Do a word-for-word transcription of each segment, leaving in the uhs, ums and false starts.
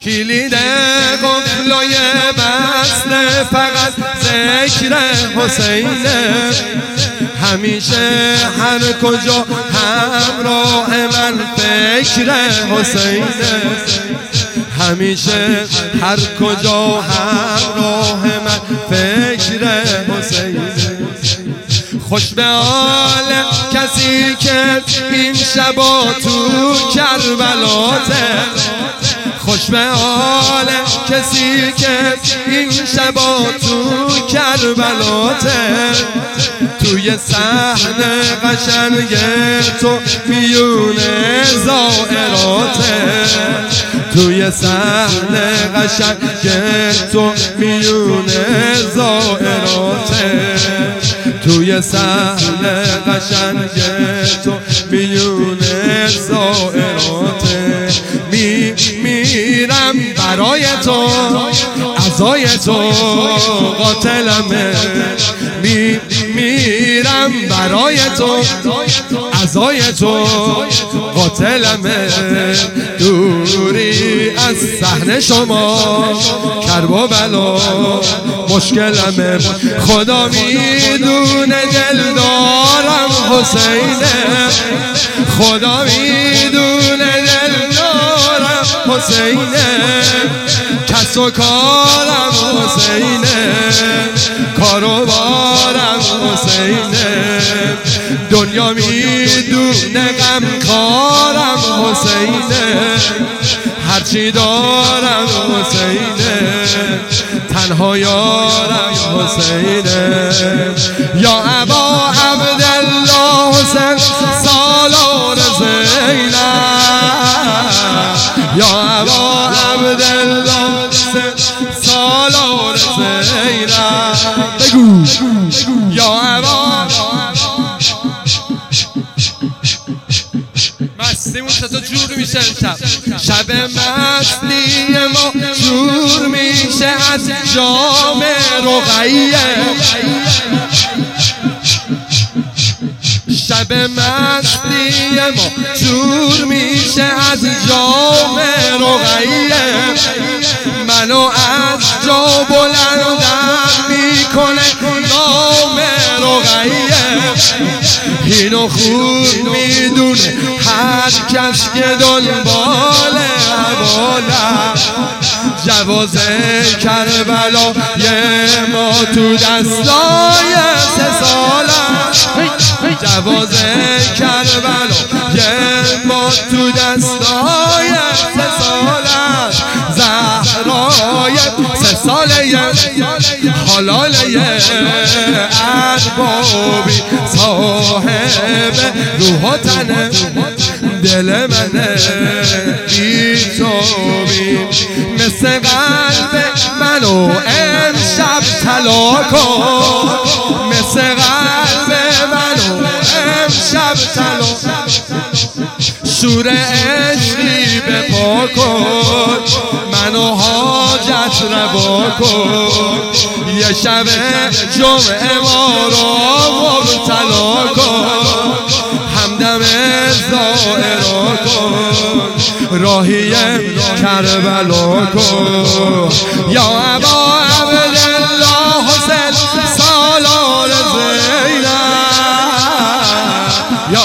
کلید قفلای بسته فقط ذکر حسینه، همیشه هر کجا همراه من فکر حسینه، همیشه هر کجا همراه من فکر حسینه. خوش به حال کسی که این شبا تو کربلاته، خوش به حال کسی که این شبا تو کربلاته، توی صحنه قشنگ تو میونه زائراته، توی صحنه قشنگ تو میونه زائراته، توی صحنه قشنگ تو میونه زائراته. می میرم برای تو عزای تو قاتلمه، می میرم برای تو عزای تو قاتلمه. دوری از صحنه شما کربلا مشکلمه، خدا میدونه دل دارم حسینه، خدا میدونه دل دارم حسینه، کس و کارم حسینه، کاروبارم حسینه، دنیا میدونه غم کارم حسینه، هرچی دارم حسینه، تنها یارم حسینه. یا ابا عبدالله حسین سالار زینب، یا ابا عبدالله حسین سالار زینب، بگو یا ابا. مستیمون چطور جور میشه شب شب مستی ما جور میشه از جام رقیه، شب مستی ما جور میشه از جام رقیه، منو از جا بلندم میکنه نام رقیه، اینو خوب میدونه هر کس که دنبال حواله، جواز کربلا یه ما تو دستای سه ساله، جواز کربلا یه ما تو دستای سه ساله، زهرای سه ساله حلاله اربابی صاحب روح و تنه، دل منه بی تو بی مثل قلب منو امشب طلا کن، مثل قلب منو امشب طلا، شور عشقی بپا کن، منو حاجت روا کن، یه شب جمعه ما را مبتلا کن، همدم زائرا کن، راهی کربلا کن. یا ابا عبدالله حسین سالار زینب، یا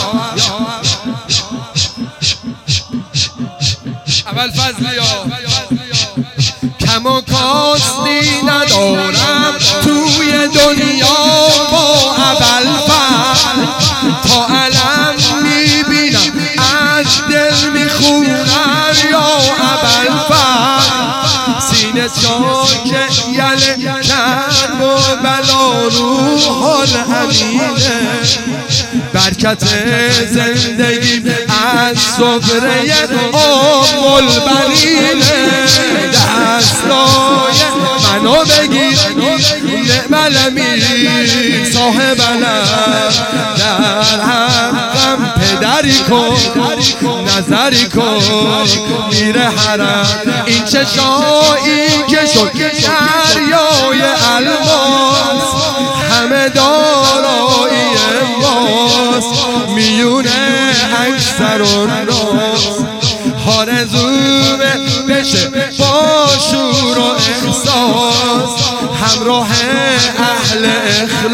اول فضلی ها کم و کاستی ندارم توی دنیا با ابوالفضل، تا علم میبینم از دل میخونم یا ابوالفضل، سینه چاک یله کرب و بلا روح الامینه، برکت زندگی از صبره ام البنینه، دستای منو بگیر نعم الامین صاحب علم، در حقم پدری کن نظری کن، میره حرم این چشایی که شد دریای الماس، همه دارایی ماست میونه اکثر الناس، آرزومه به بشه با شور و احساس، همراه اهل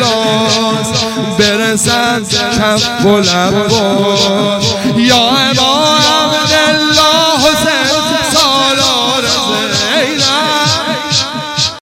اخلاص برسن کف و لب یا